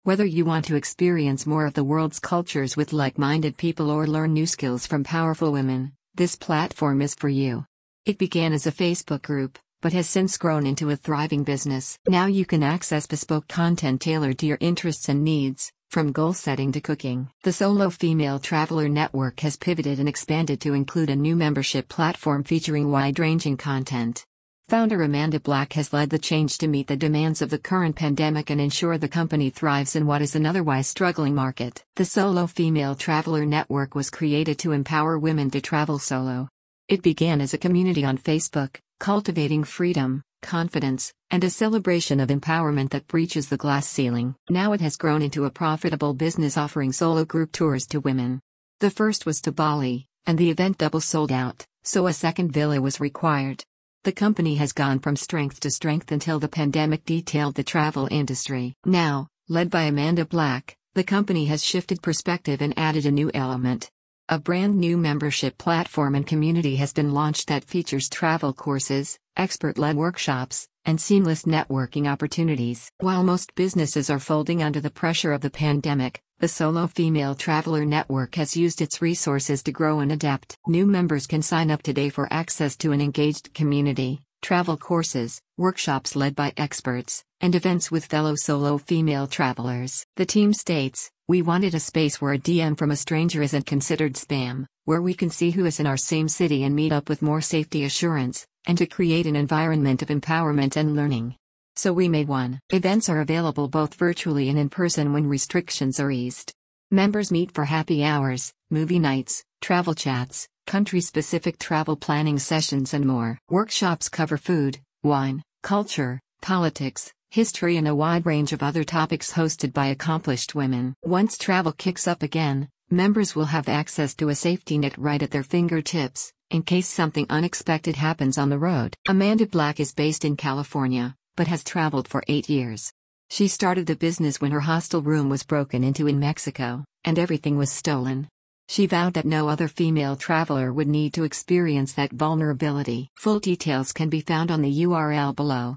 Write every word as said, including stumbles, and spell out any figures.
Whether you want to experience more of the world's cultures with like-minded people or learn new skills from powerful women, this platform is for you. It began as a Facebook group, but has since grown into a thriving business. Now you can access bespoke content tailored to your interests and needs, from goal setting to cooking. The Solo Female Traveler Network has pivoted and expanded to include a new membership platform featuring wide-ranging content. Founder Amanda Black has led the change to meet the demands of the current pandemic and ensure the company thrives in what is an otherwise struggling market. The Solo Female Traveler Network was created to empower women to travel solo. It began as a community on Facebook, cultivating freedom, confidence, and a celebration of empowerment that breaches the glass ceiling. Now it has grown into a profitable business offering solo group tours to women. The first was to Bali, and the event double sold out, so a second villa was required. The company has gone from strength to strength until the pandemic detailed the travel industry. Now, led by Amanda Black, the company has shifted perspective and added a new element. A brand new membership platform and community has been launched that features travel courses, expert-led workshops, and seamless networking opportunities. While most businesses are folding under the pressure of the pandemic, the Solo Female Traveler Network has used its resources to grow and adapt. New members can sign up today for access to an engaged community, travel courses, workshops led by experts, and events with fellow solo female travelers. The team states, "We wanted a space where a D M from a stranger isn't considered spam, where we can see who is in our same city and meet up with more safety assurance, and to create an environment of empowerment and learning." So we made one. Events are available both virtually and in person when restrictions are eased. Members meet for happy hours, movie nights, travel chats, country-specific travel planning sessions and more. Workshops cover food, wine, culture, politics, history and a wide range of other topics hosted by accomplished women. Once travel kicks up again, members will have access to a safety net right at their fingertips, in case something unexpected happens on the road. Amanda Black is based in California, but has traveled for eight years. She started the business when her hostel room was broken into in Mexico, and everything was stolen. She vowed that no other female traveler would need to experience that vulnerability. Full details can be found on the U R L below.